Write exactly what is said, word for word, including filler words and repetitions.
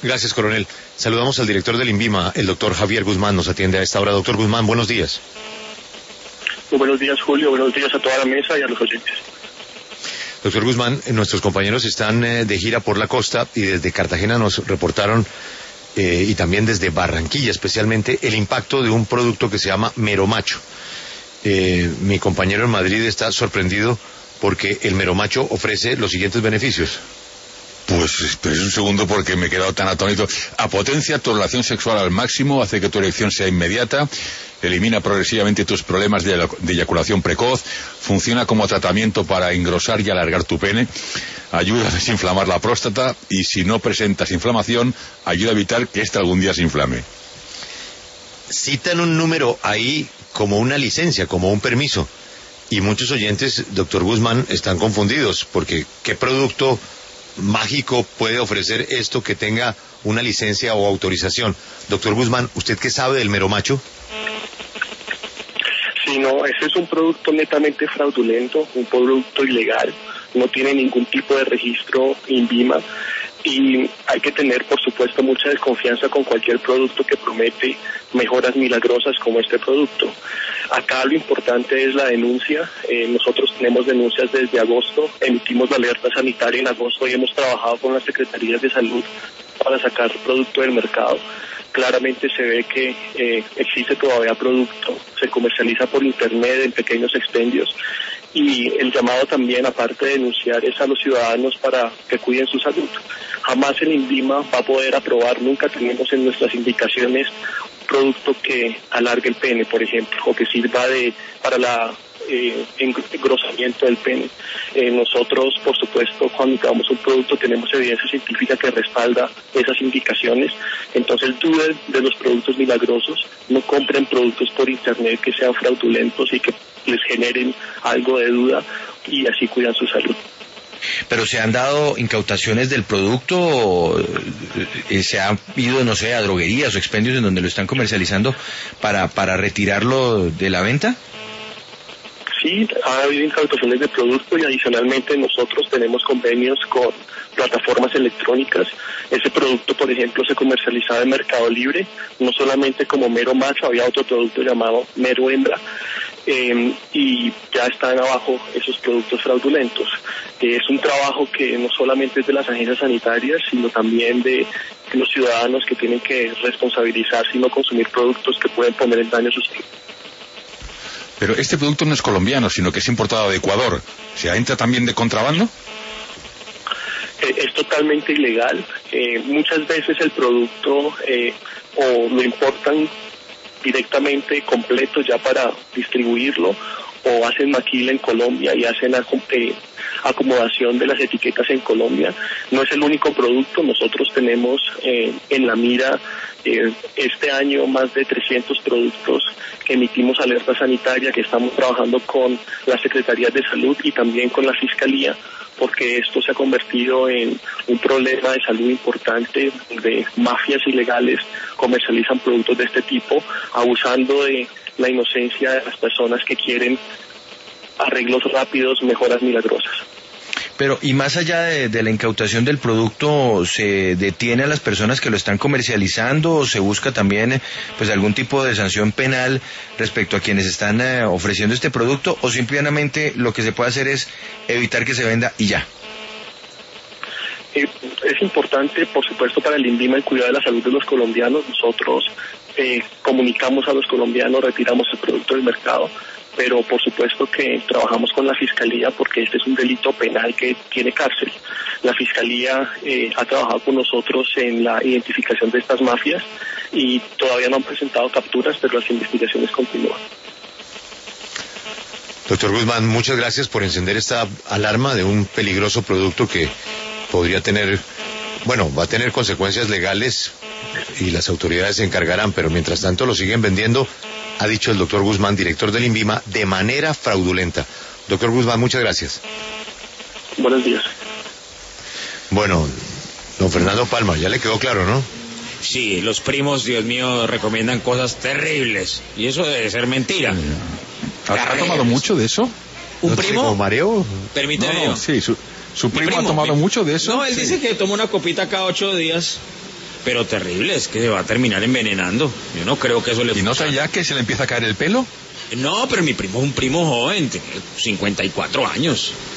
Gracias, coronel. Saludamos al director del INVIMA, el doctor Javier Guzmán, nos atiende a esta hora. Doctor Guzmán, buenos días. Muy buenos días, Julio. Buenos días a toda la mesa y a los oyentes. Doctor Guzmán, nuestros compañeros están eh, de gira por la costa y desde Cartagena nos reportaron, eh, y también desde Barranquilla especialmente, el impacto de un producto que se llama Meromacho. Eh, mi compañero en Madrid está sorprendido porque el Meromacho ofrece los siguientes beneficios. Pues espera un segundo porque me he quedado tan atónito. Apotencia tu relación sexual al máximo, hace que tu erección sea inmediata, elimina progresivamente tus problemas de, de eyaculación precoz, funciona como tratamiento para engrosar y alargar tu pene, ayuda a desinflamar la próstata y si no presentas inflamación, ayuda a evitar que ésta algún día se inflame. Citan un número ahí como una licencia, como un permiso. Y muchos oyentes, doctor Guzmán, están confundidos porque ¿qué producto mágico puede ofrecer esto que tenga una licencia o autorización? Doctor Guzmán, ¿usted qué sabe del Meromacho? Sí, no, ese es un producto netamente fraudulento, un producto ilegal, no tiene ningún tipo de registro INVIMA y hay que tener, por supuesto, mucha desconfianza con cualquier producto que promete mejoras milagrosas como este producto. Acá lo importante es la denuncia. Eh, nosotros tenemos denuncias desde agosto, emitimos la alerta sanitaria en agosto y hemos trabajado con las secretarías de salud para sacar producto del mercado. Claramente se ve que eh, existe todavía producto, se comercializa por internet en pequeños expendios y el llamado también, aparte de denunciar, es a los ciudadanos para que cuiden su salud. Jamás el INVIMA va a poder aprobar, nunca tenemos en nuestras indicaciones un producto que alargue el pene, por ejemplo, o que sirva de para la eh, engrosamiento del pene. Eh, nosotros, por supuesto, cuando damos un producto tenemos evidencia científica que respalda esas indicaciones, entonces duden de los productos milagrosos, no compren productos por internet que sean fraudulentos y que les generen algo de duda y así cuidan su salud. Pero se han dado incautaciones del producto, eh, se han ido, no sé, a droguerías o expendios en donde lo están comercializando para, para retirarlo de la venta. Sí, ha habido incautaciones de producto y adicionalmente nosotros tenemos convenios con plataformas electrónicas. Ese producto, por ejemplo, se comercializaba en Mercado Libre, no solamente como Mero Macho, había otro producto llamado Mero Hembra, eh, y ya están abajo esos productos fraudulentos. Eh, es un trabajo que no solamente es de las agencias sanitarias, sino también de los ciudadanos que tienen que responsabilizarse y no consumir productos que pueden poner en daño a sus hijos. Pero este producto no es colombiano, sino que es importado de Ecuador. ¿Se entra también de contrabando? Eh, es totalmente ilegal. Eh, muchas veces el producto eh, o lo importan directamente completo ya para distribuirlo, o hacen maquila en Colombia y hacen eh, acomodación de las etiquetas en Colombia. No es el único producto, nosotros tenemos eh, en la mira eh, este año más de trescientos productos que emitimos alerta sanitaria, que estamos trabajando con las secretarías de salud y también con la fiscalía, porque esto se ha convertido en un problema de salud importante, de mafias ilegales comercializan productos de este tipo, abusando de la inocencia de las personas que quieren arreglos rápidos, mejoras milagrosas. Pero, y más allá de, de la incautación del producto, ¿se detiene a las personas que lo están comercializando o se busca también pues algún tipo de sanción penal respecto a quienes están eh, ofreciendo este producto, o simplemente lo que se puede hacer es evitar que se venda y ya? Eh, es importante, por supuesto, para el INVIMA el cuidado de la salud de los colombianos. Nosotros eh, comunicamos a los colombianos, retiramos el producto del mercado, pero por supuesto que trabajamos con la Fiscalía porque este es un delito penal que tiene cárcel. La Fiscalía eh, ha trabajado con nosotros en la identificación de estas mafias y todavía no han presentado capturas, pero las investigaciones continúan. Doctor Guzmán, muchas gracias por encender esta alarma de un peligroso producto que podría tener, bueno, va a tener consecuencias legales y las autoridades se encargarán, pero mientras tanto lo siguen vendiendo, ha dicho el doctor Guzmán, director del INVIMA, de manera fraudulenta. Doctor Guzmán, muchas gracias. Buenos días. Bueno, don Fernando Palma, ya le quedó claro, ¿no? Sí, los primos, Dios mío, recomiendan cosas terribles. Y eso debe ser mentira. ¿Ha, ¿ha tomado mucho de eso? ¿Un ¿No primo? ¿Como mareo? Permíteme. No, no, sí, su, su primo, primo ha tomado mi... mucho de eso. No, él sí. dice que toma una copita cada ocho días. pero terrible, es que se va a terminar envenenando. Yo no creo que eso le ¿Y nota ya que se le empieza a caer el pelo? No, pero mi primo es un primo joven, tiene cincuenta y cuatro años.